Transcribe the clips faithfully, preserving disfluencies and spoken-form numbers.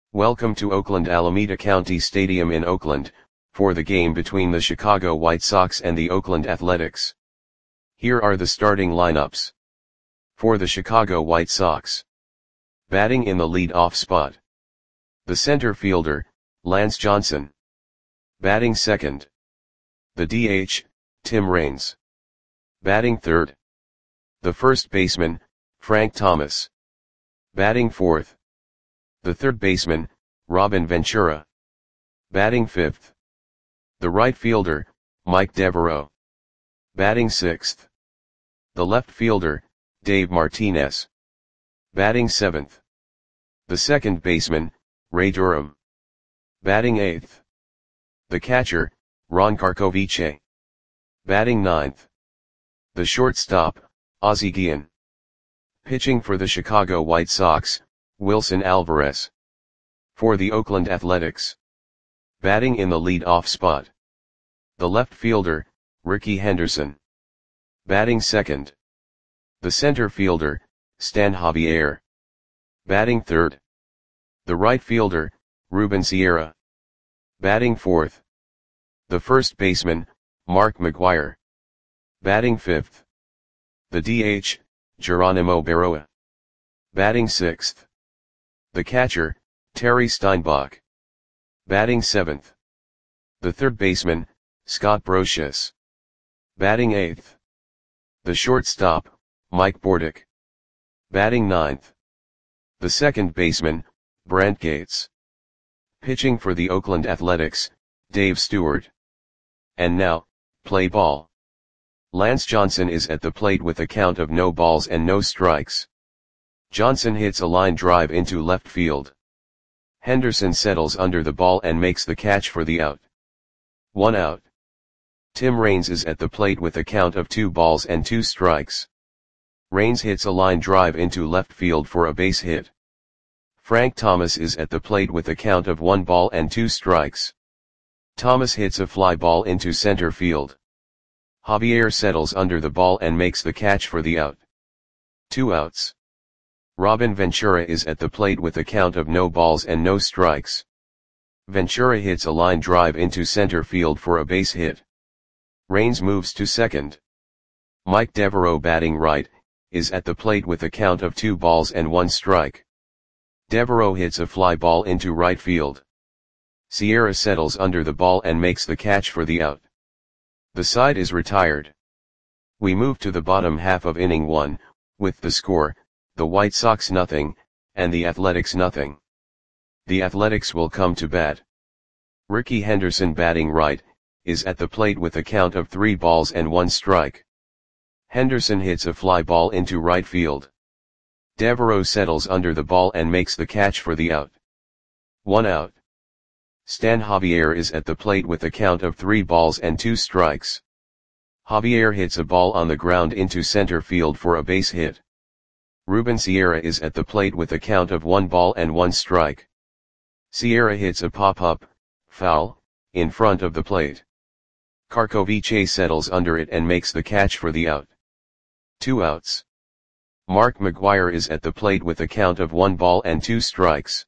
Welcome to Oakland Alameda County Stadium in Oakland, for the game between the Chicago White Sox and the Oakland Athletics. Here are the starting lineups. For the Chicago White Sox. Batting in the lead-off spot. The center fielder, Lance Johnson. Batting second. The D H, Tim Raines. Batting third. The first baseman, Frank Thomas. Batting fourth. The third baseman, Robin Ventura. Batting fifth. The right fielder, Mike Devereaux. Batting sixth. The left fielder, Dave Martinez. Batting seventh. The second baseman, Ray Durham. Batting eighth. The catcher, Ron Karkovice. Batting ninth. The shortstop, Ozzie Guillen. Pitching for the Chicago White Sox, Wilson Alvarez. For the Oakland Athletics. Batting in the lead-off spot. The left fielder, Rickey Henderson. Batting second. The center fielder, Stan Javier. Batting third. The right fielder, Ruben Sierra. Batting fourth. The first baseman, Mark McGwire. Batting fifth. The D H, Geronimo Berroa. Batting sixth. The catcher, Terry Steinbach. Batting seventh. The third baseman, Scott Brosius. Batting eighth. The shortstop, Mike Bordick. Batting ninth. The second baseman, Brent Gates. Pitching for the Oakland Athletics, Dave Stewart. And now, play ball. Lance Johnson is at the plate with a count of no balls and no strikes. Johnson hits a line drive into left field. Henderson settles under the ball and makes the catch for the out. One out. Tim Raines is at the plate with a count of two balls and two strikes. Raines hits a line drive into left field for a base hit. Frank Thomas is at the plate with a count of one ball and two strikes. Thomas hits a fly ball into center field. Javier settles under the ball and makes the catch for the out. Two outs. Robin Ventura is at the plate with a count of no balls and no strikes. Ventura hits a line drive into center field for a base hit. Raines moves to second. Mike Devereaux, batting right, is at the plate with a count of two balls and one strike. Devereaux hits a fly ball into right field. Sierra settles under the ball and makes the catch for the out. The side is retired. We move to the bottom half of inning one, with the score, the White Sox nothing, and the Athletics nothing. The Athletics will come to bat. Rickey Henderson, batting right, is at the plate with a count of three balls and one strike. Henderson hits a fly ball into right field. Devereaux settles under the ball and makes the catch for the out. One out. Stan Javier is at the plate with a count of three balls and two strikes. Javier hits a ball on the ground into center field for a base hit. Ruben Sierra is at the plate with a count of one ball and one strike. Sierra hits a pop-up, foul, in front of the plate. Karkovice settles under it and makes the catch for the out. Two outs. Mark McGwire is at the plate with a count of one ball and two strikes.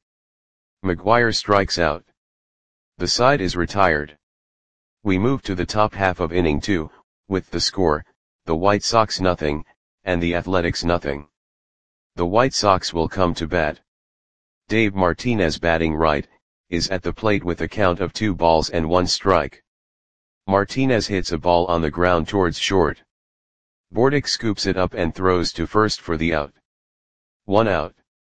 McGwire strikes out. The side is retired. We move to the top half of inning two, with the score, the White Sox nothing, and the Athletics nothing. The White Sox will come to bat. Dave Martinez, batting right, is at the plate with a count of two balls and one strike. Martinez hits a ball on the ground towards short. Bordick scoops it up and throws to first for the out. One out.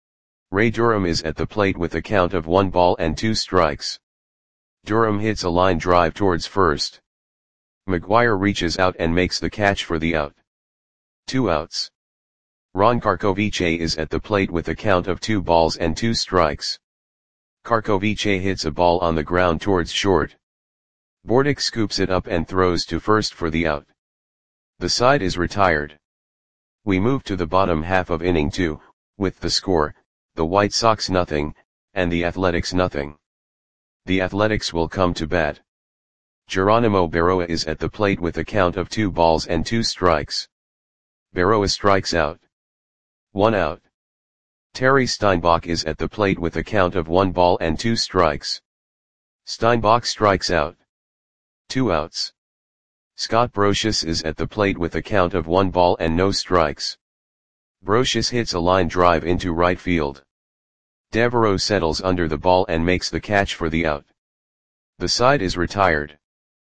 Ray Durham is at the plate with a count of one ball and two strikes. Durham hits a line drive towards first. McGwire reaches out and makes the catch for the out. Two outs. Ron Karkovice is at the plate with a count of two balls and two strikes. Karkovice hits a ball on the ground towards short. Bordick scoops it up and throws to first for the out. The side is retired. We move to the bottom half of inning two, with the score, the White Sox nothing, and the Athletics nothing. The Athletics will come to bat. Geronimo Berroa is at the plate with a count of two balls and two strikes. Berroa strikes out. One out. Terry Steinbach is at the plate with a count of one ball and two strikes. Steinbach strikes out. Two outs. Scott Brosius is at the plate with a count of one ball and no strikes. Brosius hits a line drive into right field. Devereaux settles under the ball and makes the catch for the out. The side is retired.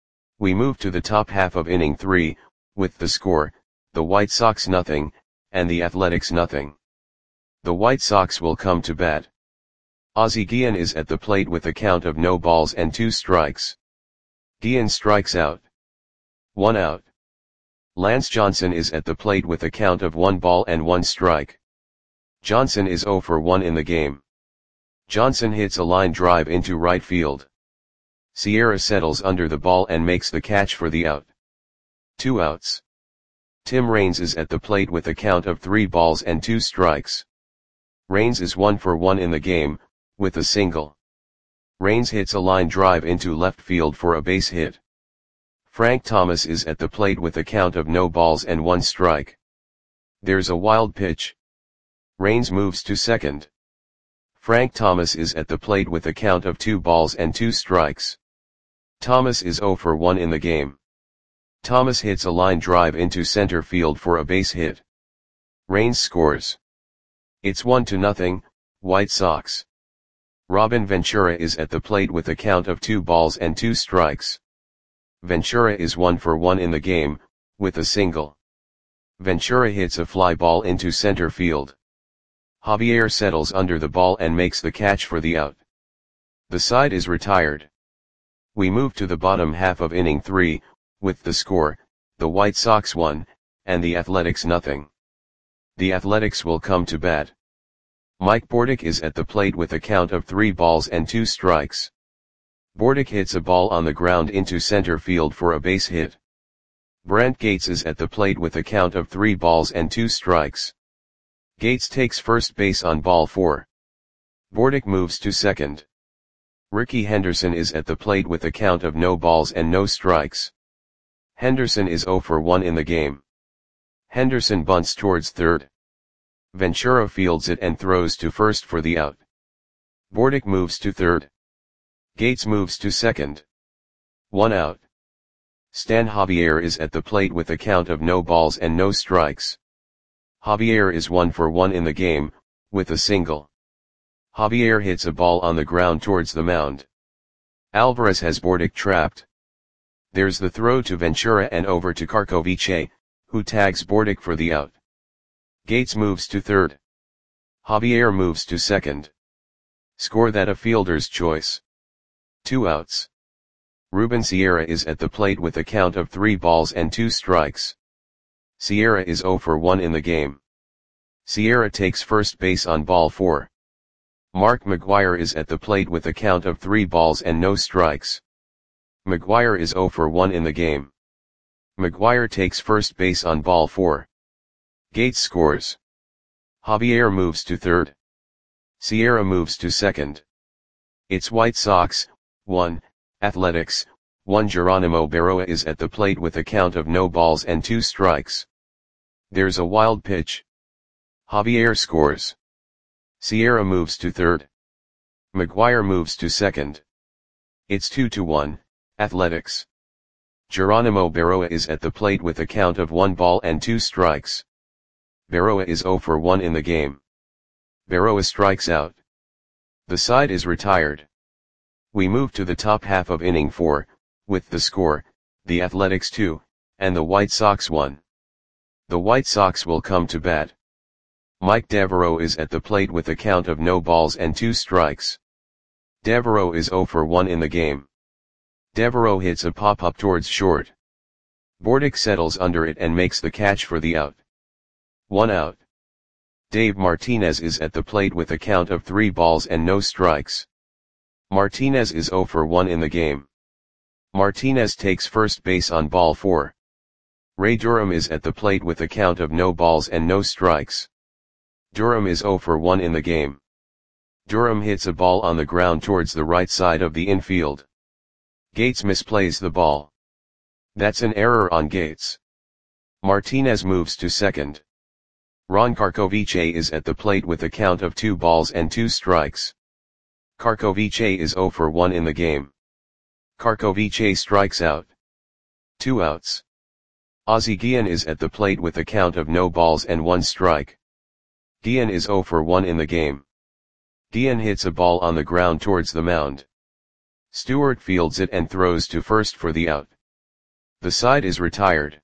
We move to the top half of inning three, with the score, the White Sox nothing, and the Athletics nothing. The White Sox will come to bat. Ozzie Guillen is at the plate with a count of no balls and two strikes. Guillen strikes out. One out. Lance Johnson is at the plate with a count of one ball and one strike. Johnson is oh for one in the game. Johnson hits a line drive into right field. Sierra settles under the ball and makes the catch for the out. Two outs. Tim Raines is at the plate with a count of three balls and two strikes. Raines is one for one in the game, with a single. Raines hits a line drive into left field for a base hit. Frank Thomas is at the plate with a count of no balls and one strike. There's a wild pitch. Raines moves to second. Frank Thomas is at the plate with a count of two balls and two strikes. Thomas is oh for one in the game. Thomas hits a line drive into center field for a base hit. Raines scores. It's one to nothing, White Sox. Robin Ventura is at the plate with a count of two balls and two strikes. Ventura is one for one in the game, with a single. Ventura hits a fly ball into center field. Javier settles under the ball and makes the catch for the out. The side is retired. We move to the bottom half of inning three, with the score, the White Sox one, and the Athletics nothing. The Athletics will come to bat. Mike Bordick is at the plate with a count of three balls and two strikes. Bordick hits a ball on the ground into center field for a base hit. Brent Gates is at the plate with a count of three balls and two strikes. Gates takes first base on ball four. Bordick moves to second. Ricky Henderson is at the plate with a count of no balls and no strikes. Henderson is oh for one in the game. Henderson bunts towards third. Ventura fields it and throws to first for the out. Bordick moves to third. Gates moves to second. One out. Stan Javier is at the plate with a count of no balls and no strikes. Javier is one for one in the game, with a single. Javier hits a ball on the ground towards the mound. Alvarez has Bordick trapped. There's the throw to Ventura and over to Karkovice, who tags Bordick for the out. Gates moves to third. Javier moves to second. Score that a fielder's choice. Two outs. Ruben Sierra is at the plate with a count of three balls and two strikes. Sierra is oh for one in the game. Sierra takes first base on ball four. Mark McGwire is at the plate with a count of three balls and no strikes. McGwire is oh for one in the game. McGwire takes first base on ball four. Gates scores. Javier moves to third. Sierra moves to second. It's White Sox, one, Athletics, one. Geronimo Berroa is at the plate with a count of no balls and two strikes. There's a wild pitch. Javier scores. Sierra moves to third. McGwire moves to second. It's two to one, Athletics. Geronimo Berroa is at the plate with a count of one ball and two strikes. Berroa is oh for one in the game. Berroa strikes out. The side is retired. We move to the top half of inning four, with the score, the Athletics two, and the White Sox one. The White Sox will come to bat. Mike Devereaux is at the plate with a count of no balls and two strikes. Devereaux is oh for one in the game. Devereaux hits a pop-up towards short. Bordick settles under it and makes the catch for the out. One out. Dave Martinez is at the plate with a count of three balls and no strikes. Martinez is oh for one in the game. Martinez takes first base on ball four. Ray Durham is at the plate with a count of no balls and no strikes. Durham is oh for one in the game. Durham hits a ball on the ground towards the right side of the infield. Gates misplays the ball. That's an error on Gates. Martinez moves to second. Ron Karkovice is at the plate with a count of two balls and two strikes. Karkovice is zero for one in the game. Karkovice strikes out. Two outs. Ozzie Guillen is at the plate with a count of no balls and one strike. Guillen is zero for one in the game. Guillen hits a ball on the ground towards the mound. Stewart fields it and throws to first for the out. The side is retired.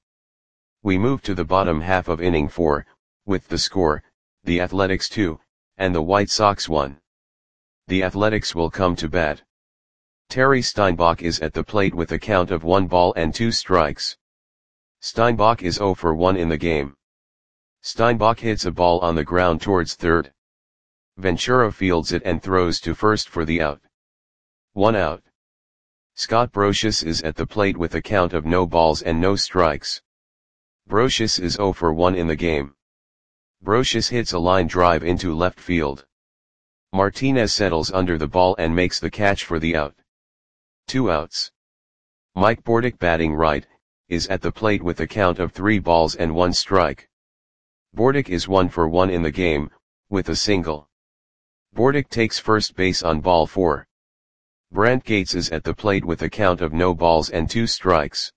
We move to the bottom half of inning four, with the score, the Athletics two, and the White Sox one. The Athletics will come to bat. Terry Steinbach is at the plate with a count of one ball and two strikes. Steinbach is zero for one in the game. Steinbach hits a ball on the ground towards third. Ventura fields it and throws to first for the out. One out. Scott Brosius is at the plate with a count of no balls and no strikes. Brosius is zero for one in the game. Brosius hits a line drive into left field. Martinez settles under the ball and makes the catch for the out. Two outs. Mike Bordick, batting right, is at the plate with a count of three balls and one strike. Bordick is one for one in the game, with a single. Bordick takes first base on ball four. Brant Gates is at the plate with a count of no balls and two strikes.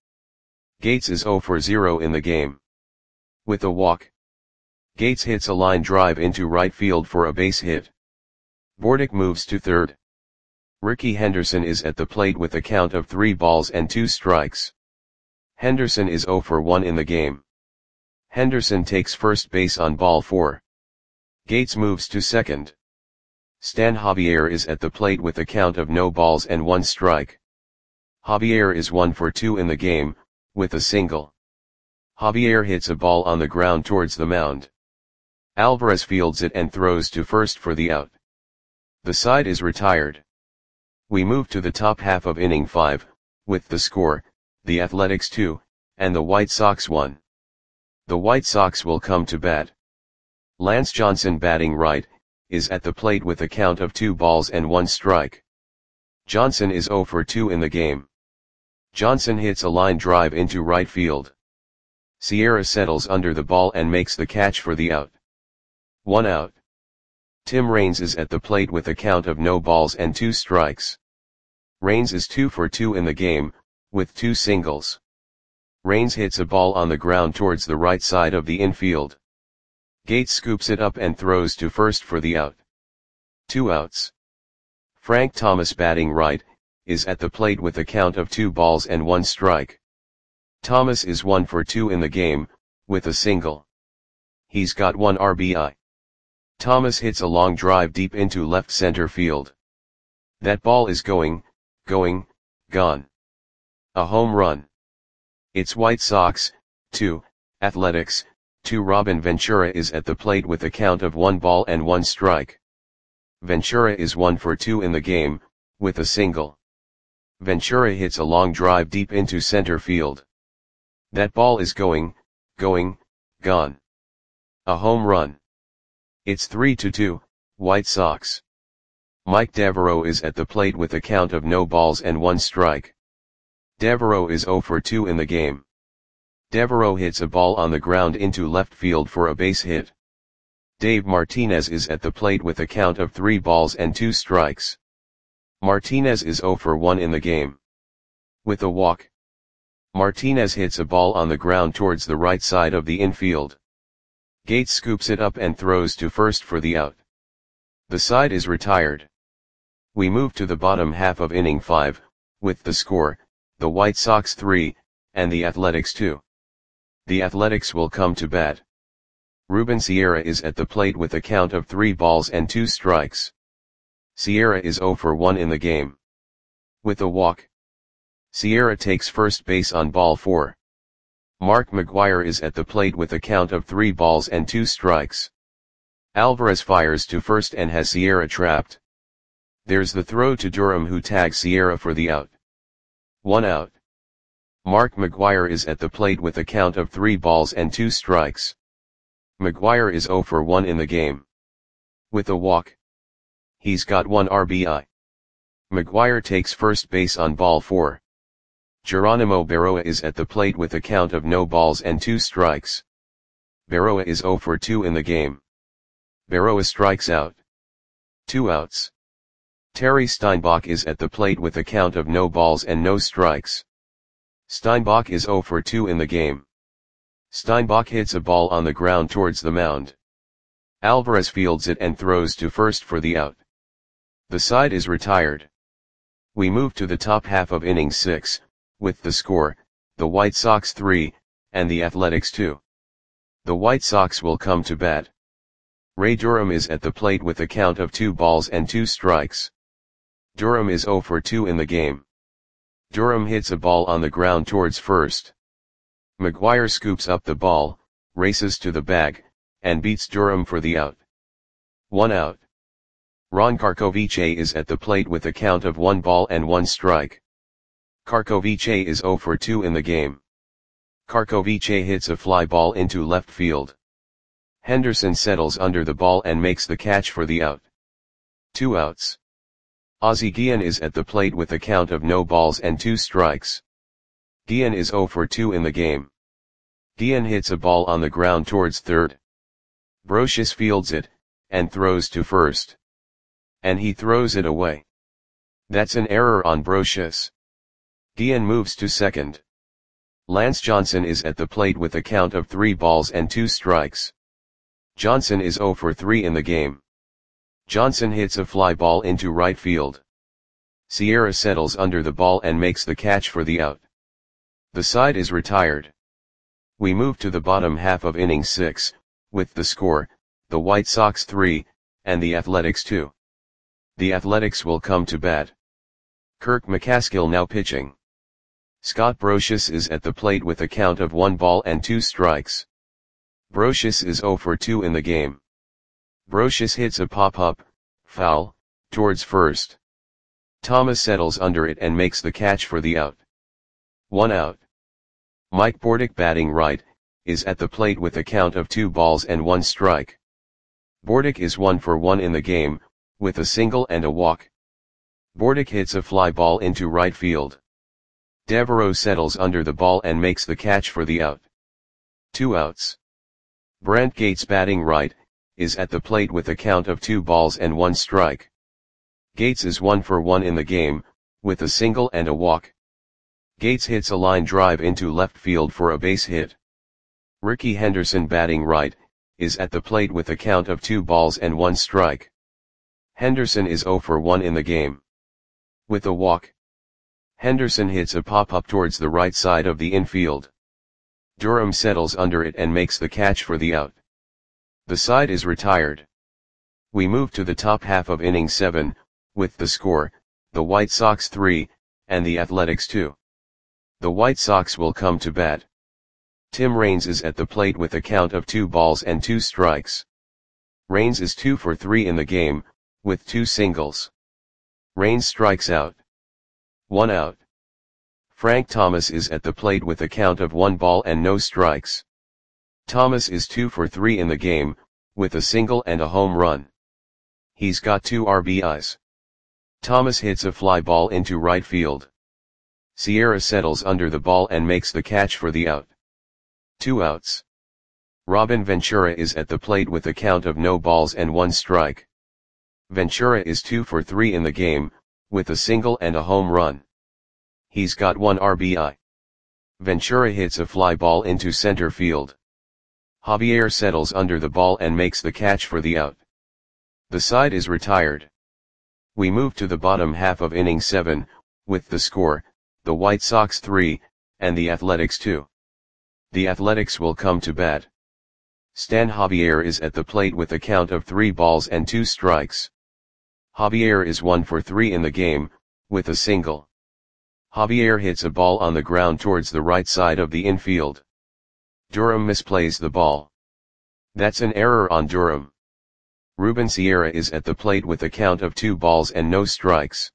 Gates is zero for zero in the game. With a walk. Gates hits a line drive into right field for a base hit. Bordick moves to third. Rickey Henderson is at the plate with a count of three balls and two strikes. Henderson is zero for one in the game. Henderson takes first base on ball four. Gates moves to second. Stan Javier is at the plate with a count of no balls and one strike. Javier is one for two in the game, with a single. Javier hits a ball on the ground towards the mound. Alvarez fields it and throws to first for the out. The side is retired. We move to the top half of inning five, with the score, the Athletics two, and the White Sox one. The White Sox will come to bat. Lance Johnson, batting right, is at the plate with a count of two balls and one strike. Johnson is zero for two in the game. Johnson hits a line drive into right field. Sierra settles under the ball and makes the catch for the out. One out. Tim Raines is at the plate with a count of no balls and two strikes. Raines is two for two in the game, with two singles. Raines hits a ball on the ground towards the right side of the infield. Gates scoops it up and throws to first for the out. Two outs. Frank Thomas, batting right, is at the plate with a count of two balls and one strike. Thomas is one for two in the game, with a single. He's got one R B I. Thomas hits a long drive deep into left center field. That ball is going, going, gone. A home run. It's White Sox, two, Athletics, two. Robin Ventura is at the plate with a count of one ball and one strike. Ventura is one for two in the game, with a single. Ventura hits a long drive deep into center field. That ball is going, going, gone. A home run. It's three to two, White Sox. Mike Devereaux is at the plate with a count of no balls and one strike. Devereaux is zero for two in the game. Devereaux hits a ball on the ground into left field for a base hit. Dave Martinez is at the plate with a count of three balls and two strikes. Martinez is zero for one in the game. With a walk. Martinez hits a ball on the ground towards the right side of the infield. Gates scoops it up and throws to first for the out. The side is retired. We move to the bottom half of inning five, with the score, the White Sox three, and the Athletics two. The Athletics will come to bat. Ruben Sierra is at the plate with a count of three balls and two strikes. Sierra is zero for one in the game. With a walk. Sierra takes first base on ball four. Mark McGwire is at the plate with a count of three balls and two strikes. Alvarez fires to first and has Sierra trapped. There's the throw to Durham, who tags Sierra for the out. One out. Mark McGwire is at the plate with a count of three balls and two strikes. McGwire is zero for one in the game. With a walk. He's got one R B I. McGwire takes first base on ball four. Geronimo Berroa is at the plate with a count of no balls and two strikes. Berroa is zero for two in the game. Berroa strikes out. Two outs. Terry Steinbach is at the plate with a count of no balls and no strikes. Steinbach is zero for two in the game. Steinbach hits a ball on the ground towards the mound. Alvarez fields it and throws to first for the out. The side is retired. We move to the top half of inning six, with the score, the White Sox three, and the Athletics two. The White Sox will come to bat. Ray Durham is at the plate with a count of two balls and two strikes. Durham is zero for two in the game. Durham hits a ball on the ground towards first. McGuire scoops up the ball, races to the bag, and beats Durham for the out. One out. Ron Karkovice is at the plate with a count of one ball and one strike. Karkovice is zero for two in the game. Karkovice hits a fly ball into left field. Henderson settles under the ball and makes the catch for the out. Two outs. Ozzie Guillen is at the plate with a count of no balls and two strikes. Guillen is zero for two in the game. Guillen hits a ball on the ground towards third. Brosius fields it, and throws to first. And he throws it away. That's an error on Brosius. Guillen moves to second. Lance Johnson is at the plate with a count of three balls and two strikes. Johnson is zero for three in the game. Johnson hits a fly ball into right field. Sierra settles under the ball and makes the catch for the out. The side is retired. We move to the bottom half of inning six, with the score, the White Sox three, and the Athletics two. The Athletics will come to bat. Kirk McCaskill now pitching. Scott Brosius is at the plate with a count of one ball and two strikes. Brosius is zero for two in the game. Brosius hits a pop-up, foul, towards first. Thomas settles under it and makes the catch for the out. One out. Mike Bordick, batting right, is at the plate with a count of two balls and one strike. Bordick is one for one in the game, with a single and a walk. Bordick hits a fly ball into right field. Devereaux settles under the ball and makes the catch for the out. Two outs. Brent Gates, batting right, is at the plate with a count of two balls and one strike. Gates is one for one in the game, with a single and a walk. Gates hits a line drive into left field for a base hit. Ricky Henderson, batting right, is at the plate with a count of two balls and one strike. Henderson is zero for one in the game. With a walk. Henderson hits a pop-up towards the right side of the infield. Durham settles under it and makes the catch for the out. The side is retired. We move to the top half of inning seven, with the score, the White Sox three, and the Athletics two. The White Sox will come to bat. Tim Raines is at the plate with a count of two balls and two strikes. Raines is two for three in the game, with two singles. Raines strikes out. One out. Frank Thomas is at the plate with a count of one ball and no strikes. Thomas is two for three in the game, with a single and a home run. He's got two R B Is. Thomas hits a fly ball into right field. Sierra settles under the ball and makes the catch for the out. Two outs. Robin Ventura is at the plate with a count of no balls and one strike. Ventura is two for three in the game, with a single and a home run. He's got one R B I. Ventura hits a fly ball into center field. Javier settles under the ball and makes the catch for the out. The side is retired. We move to the bottom half of inning seven, with the score, the White Sox three, and the Athletics two. The Athletics will come to bat. Stan Javier is at the plate with a count of three balls and two strikes. Javier is one for three in the game, with a single. Javier hits a ball on the ground towards the right side of the infield. Durham misplays the ball. That's an error on Durham. Ruben Sierra is at the plate with a count of two balls and no strikes.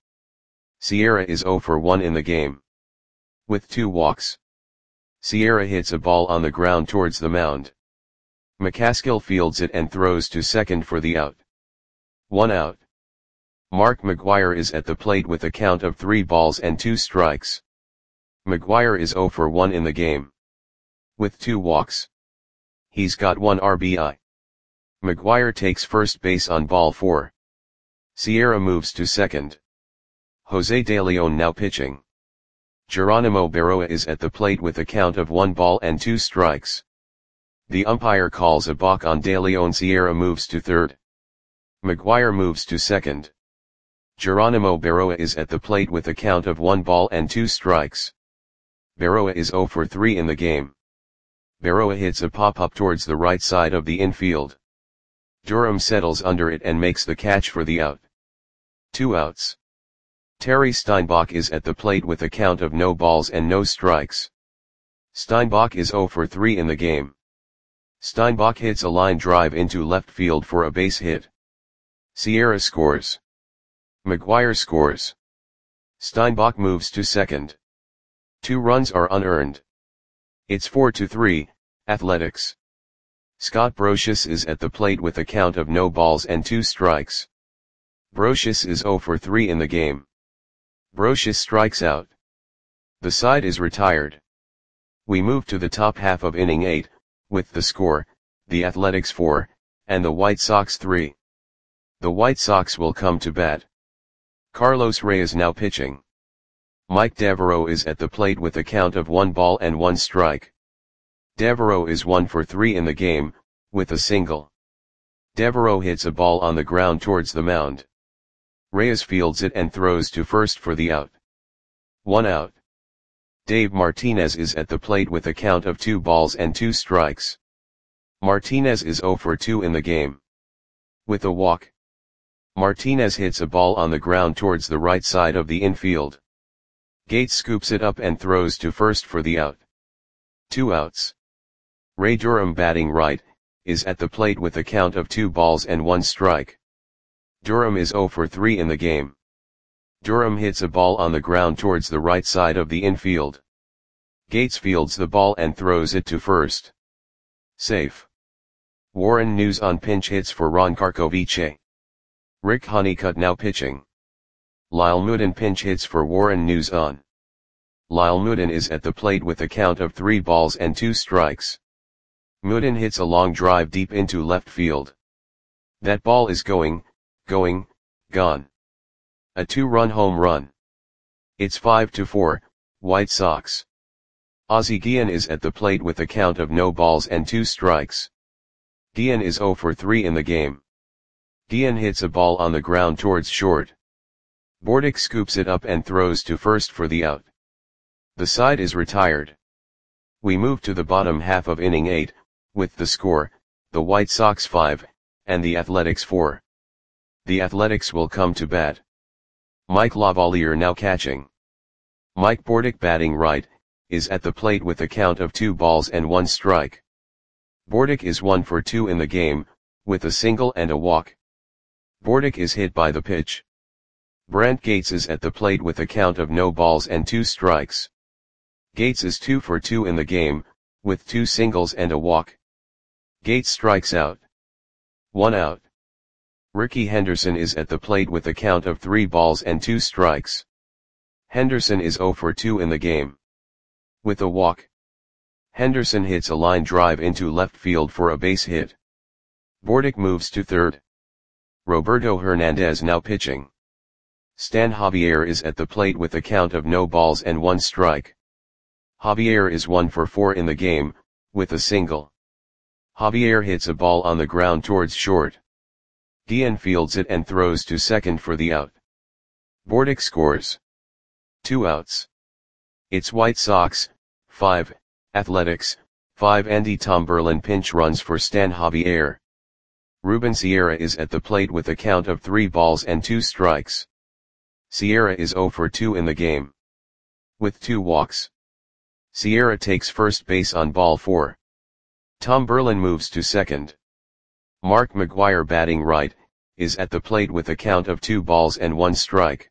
Sierra is zero for one in the game. With two walks. Sierra hits a ball on the ground towards the mound. McCaskill fields it and throws to second for the out. One out. Mark McGuire is at the plate with a count of three balls and two strikes. McGuire is zero for one in the game. With two walks. He's got one R B I. McGuire takes first base on ball four. Sierra moves to second. Jose De Leon now pitching. Geronimo Berroa is at the plate with a count of one ball and two strikes. The umpire calls a balk on De Leon. Sierra moves to third. McGuire moves to second. Geronimo Berroa is at the plate with a count of one ball and two strikes. Berroa is zero for three in the game. Berroa hits a pop-up towards the right side of the infield. Durham settles under it and makes the catch for the out. Two outs. Terry Steinbach is at the plate with a count of no balls and no strikes. Steinbach is zero for three in the game. Steinbach hits a line drive into left field for a base hit. Sierra scores. McGuire scores. Steinbach moves to second. Two runs are unearned. It's four to three, Athletics. Scott Brosius is at the plate with a count of no balls and two strikes. Brosius is zero for three in the game. Brosius strikes out. The side is retired. We move to the top half of inning eight, with the score, the Athletics four, and the White Sox three. The White Sox will come to bat. Carlos Reyes now pitching. Mike Devereaux is at the plate with a count of one ball and one strike. Devereaux is one for three in the game, with a single. Devereaux hits a ball on the ground towards the mound. Reyes fields it and throws to first for the out. One out. Dave Martinez is at the plate with a count of two balls and two strikes. Martinez is zero for two in the game. With a walk. Martinez hits a ball on the ground towards the right side of the infield. Gates scoops it up and throws to first for the out. Two outs. Ray Durham, batting right, is at the plate with a count of two balls and one strike. Durham is zero for three in the game. Durham hits a ball on the ground towards the right side of the infield. Gates fields the ball and throws it to first. Safe. Warren News on pinch hits for Ron Karkovice. Rick Honeycutt now pitching. Lyle Mooden pinch hits for Warren News on. Lyle Mooden is at the plate with a count of three balls and two strikes. Mooden hits a long drive deep into left field. That ball is going, going, gone. A two-run home run. It's five to four, White Sox. Ozzie Guillen is at the plate with a count of no balls and two strikes. Guillen is zero for three in the game. Guillen hits a ball on the ground towards short. Bordick scoops it up and throws to first for the out. The side is retired. We move to the bottom half of inning eight, with the score, the White Sox five, and the Athletics four. The Athletics will come to bat. Mike Lavalier now catching. Mike Bordick, batting right, is at the plate with a count of two balls and one strike. Bordick is one for two in the game, with a single and a walk. Bordick is hit by the pitch. Brent Gates is at the plate with a count of no balls and two strikes. Gates is two for two in the game, with two singles and a walk. Gates strikes out. One out. Ricky Henderson is at the plate with a count of three balls and two strikes. Henderson is zero for two in the game. With a walk. Henderson hits a line drive into left field for a base hit. Bordick moves to third. Roberto Hernandez now pitching. Stan Javier is at the plate with a count of no balls and one strike. Javier is one for four in the game, with a single. Javier hits a ball on the ground towards short. Guillen fields it and throws to second for the out. Bordick scores. Two outs. It's White Sox, five, Athletics, five. Andy Tomberlin pinch runs for Stan Javier. Ruben Sierra is at the plate with a count of three balls and two strikes. Sierra is zero for two in the game. With two walks. Sierra takes first base on ball four. Tomberlin moves to second. Mark McGuire, batting right, is at the plate with a count of two balls and one strike.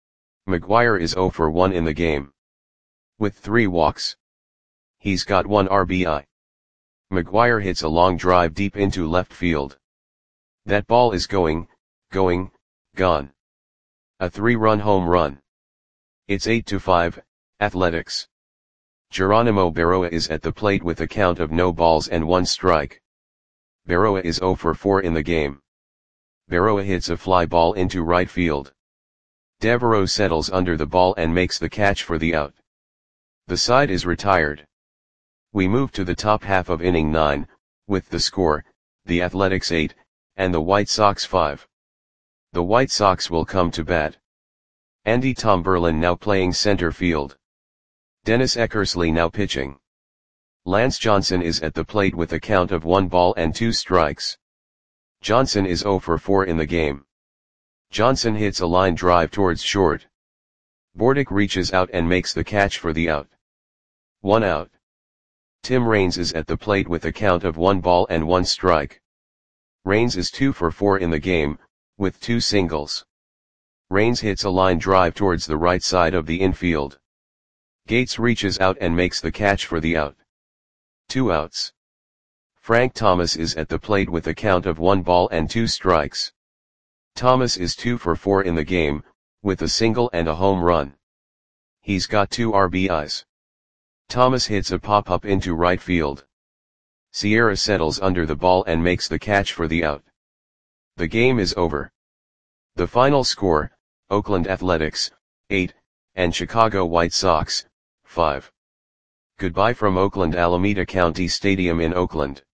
McGuire is zero for one in the game. With three walks. He's got one R B I. McGuire hits a long drive deep into left field. That ball is going, going, gone. A three-run home run. It's eight to five, Athletics. Geronimo Berroa is at the plate with a count of no balls and one strike. Berroa is zero for four in the game. Berroa hits a fly ball into right field. Devereaux settles under the ball and makes the catch for the out. The side is retired. We move to the top half of inning nine, with the score, the Athletics eight, and the White Sox five. The White Sox will come to bat. Andy Tomberlin now playing center field. Dennis Eckersley now pitching. Lance Johnson is at the plate with a count of one ball and two strikes. Johnson is zero for four in the game. Johnson hits a line drive towards short. Bordick reaches out and makes the catch for the out. One out. Tim Raines is at the plate with a count of one ball and one strike. Raines is two for four in the game, with two singles. Raines hits a line drive towards the right side of the infield. Gates reaches out and makes the catch for the out. Two outs. Frank Thomas is at the plate with a count of one ball and two strikes. Thomas is two for four in the game, with a single and a home run. He's got two R B Is. Thomas hits a pop-up into right field. Sierra settles under the ball and makes the catch for the out. The game is over. The final score, Oakland Athletics, eight, and Chicago White Sox, five. Goodbye from Oakland Alameda County Stadium in Oakland.